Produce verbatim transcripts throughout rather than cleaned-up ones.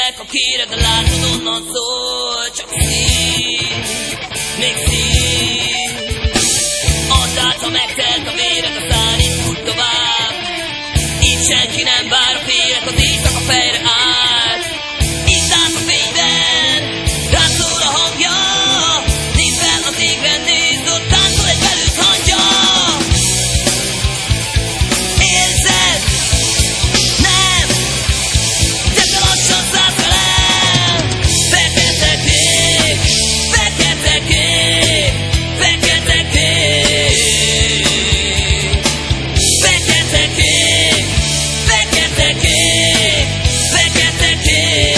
lélek a kére, de látod onnan szól, csak szív, még szív. Add át, ha megtelt a véred, a szár itt fut tovább. Itt senki nem vár a félek, az éjszaka fejre át. Itt át a fényben, rád szól a hangja. Nézd fel az égre, nézd, ott táncol egy velőtt hangja. Érzed? Nem! De te lassan szállsz velem. Fekete kék, fekete kék, fekete kék. Fekete kék, fekete kék, fekete kék.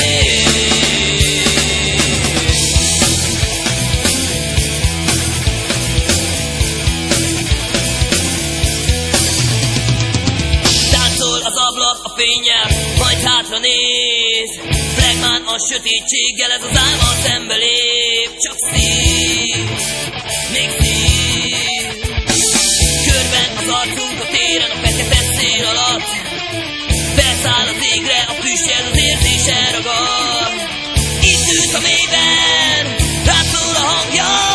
Táncol az ablak a fénnyel, majd hátra néz. Flagman a sötétséggel, ez az álma szembe lép. Csak szív, még szív. Körben az arcunk a téren, a fekete szél alatt. Felszáll az égre, a füstjel az érzés elragad. Itt ülsz a mélyben, rád szól a hangja.